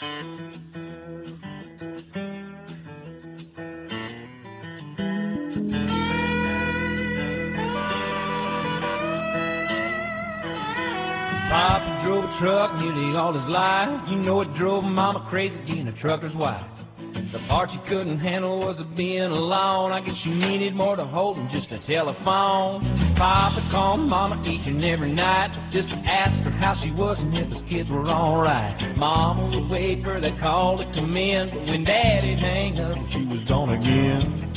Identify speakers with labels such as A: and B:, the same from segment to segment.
A: Papa drove a truck nearly all his life. You know it drove Mama crazy being a trucker's wife. The part she couldn't handle was being alone. I guess she needed more to hold than just a telephone. Papa called Mama each and every night just to ask her how she was and if his kids were alright. Mama would wait for that call to come in, but when Daddy'd hang up, she was gone again.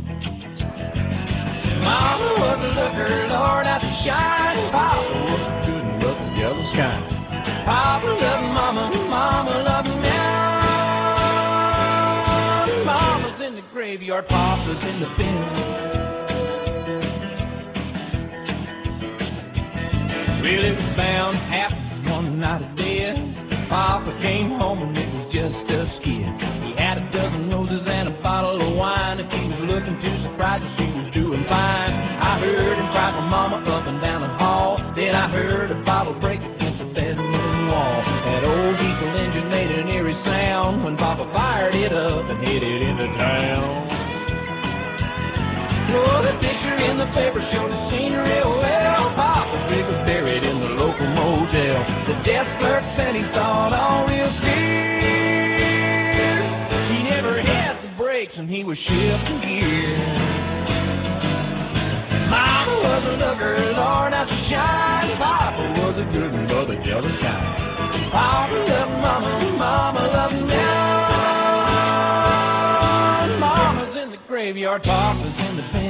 A: Mama was a looker, Lord, how she shine. Papa was a good and but the jealous kind. Papa loved Mama, Mama loved him now. Mama's in the graveyard, Papa's in the bin. Well, it was bound to happen one night of death. Papa came home and it was just a skid. He had a dozen roses and a bottle of wine. If he was looking too surprised, she was doing fine. I heard him cry for Mama up and down the hall. Then I heard a bottle break against the bedroom wall. That old diesel engine made an eerie sound when Papa fired it up and headed into town. Oh, the picture in the paper showed the scene real well. Papa's rig was buried in the local motel. The death clerk said he saw it all real clear. He never had the brakes and he was shifting gears. Mama was a looker, Lord, how she shine. Papa was a good one, but a jealous kind. Papa loved Mama, Mama loved him now. Mama's in the graveyard, Papa's in the pen.